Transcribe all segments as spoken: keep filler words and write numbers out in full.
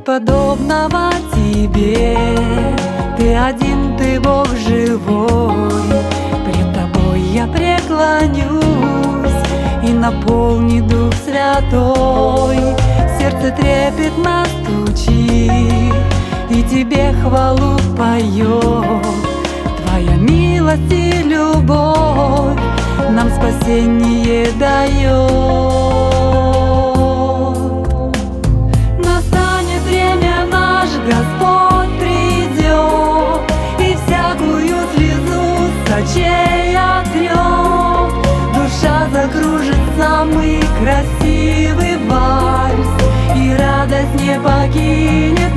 нет подобного тебе. Ты один, ты Бог живой. Пред тобой я преклонюсь, и наполни Дух Святой. Сердце трепетно стучит, и тебе хвалу поет. Твоя милость и любовь нам спасение дает. Настанет время, наш Господь придет, и всякую слезу с очей отрет. Душа закружит самый красивый вальс, и радость не покинет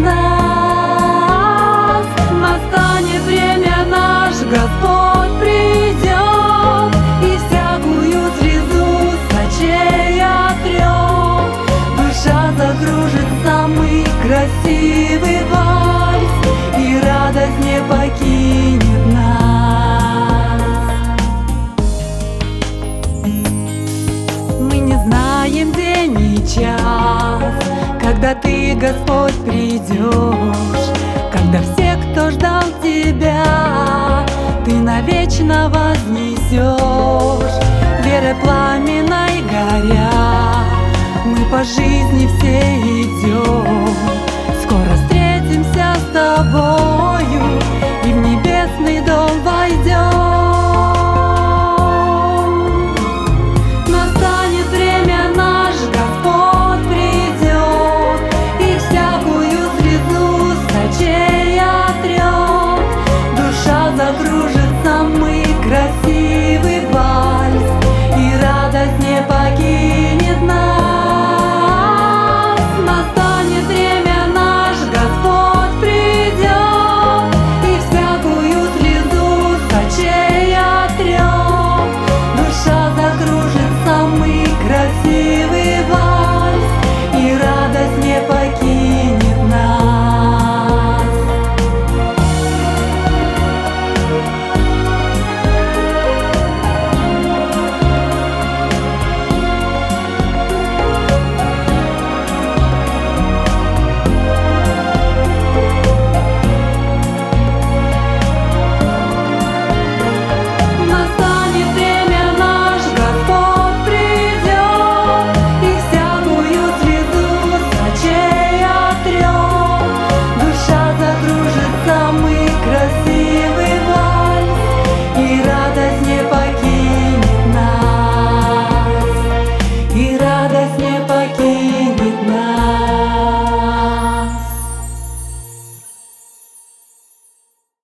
нас. Настанет время, наш Господь придет, и всякую слезу с очей отрет. Душа закружит самый красивый вальс, и радость не покинет нас. Мы не знаем день и час, когда ты, Господь, придешь, когда все, кто ждал тебя, ты навечно вознесешь. Верой пламенной горя, мы по жизни все идем,